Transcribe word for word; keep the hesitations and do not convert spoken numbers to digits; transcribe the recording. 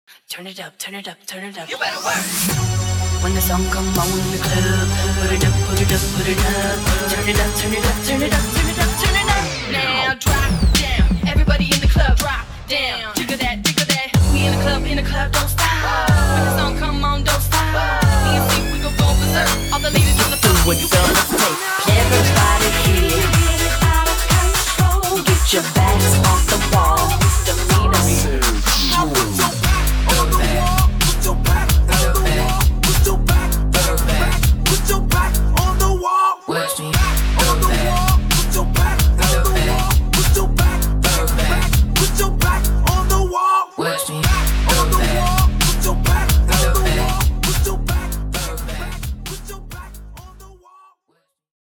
Turn it up, turn it up, turn it up. You better work. When the song come on in the club, put it up, put it up, put it up. Turn it up, turn it up, turn it up, turn it up, turn it up. Now drop down, everybody in the club, drop down. Jiggle that, jiggle that. We in the club, in the club, don't stop. When the song come on, don't stop. Me and Steve, we gon' go berserk. All the ladies on the floor, what's you on better the work. tape. Everybody here, get your backs